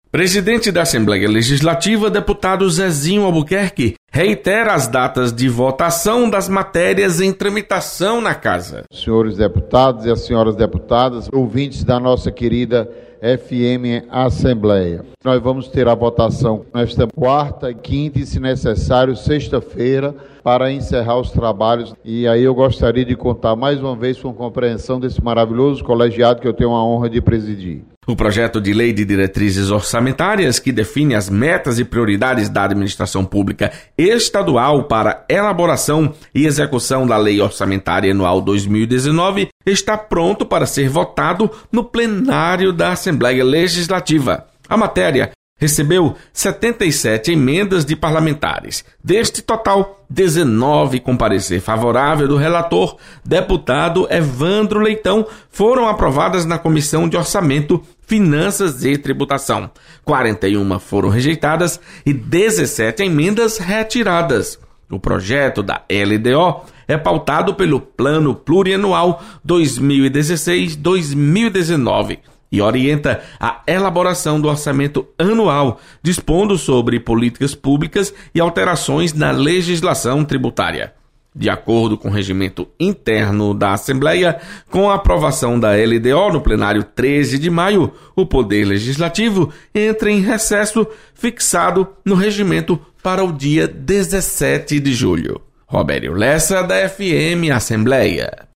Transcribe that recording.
Presidente da Assembleia Legislativa, deputado Zezinho Albuquerque, reitera as datas de votação das matérias em tramitação na Casa. Senhores deputados e as senhoras deputadas, ouvintes da nossa querida FM Assembleia. Nós vamos ter a votação nesta quarta, quinta e, se necessário, sexta-feira, para encerrar os trabalhos. E aí eu gostaria de contar mais uma vez com a compreensão desse maravilhoso colegiado que eu tenho a honra de presidir. O projeto de lei de diretrizes orçamentárias, que define as metas e prioridades da administração pública estadual para elaboração e execução da Lei Orçamentária Anual 2019, está pronto para ser votado no plenário da Assembleia Legislativa. A matéria recebeu 77 emendas de parlamentares. Deste total, 19 com parecer favorável do relator, deputado Evandro Leitão, foram aprovadas na Comissão de Orçamento, Finanças e Tributação. 41 foram rejeitadas e 17 emendas retiradas. O projeto da LDO é pautado pelo Plano Plurianual 2016-2019 e orienta a elaboração do orçamento anual, dispondo sobre políticas públicas e alterações na legislação tributária. De acordo com o regimento interno da Assembleia, com a aprovação da LDO no plenário 13 de maio, o Poder Legislativo entra em recesso fixado no regimento para o dia 17 de julho. Robério Lessa, da FM Assembleia.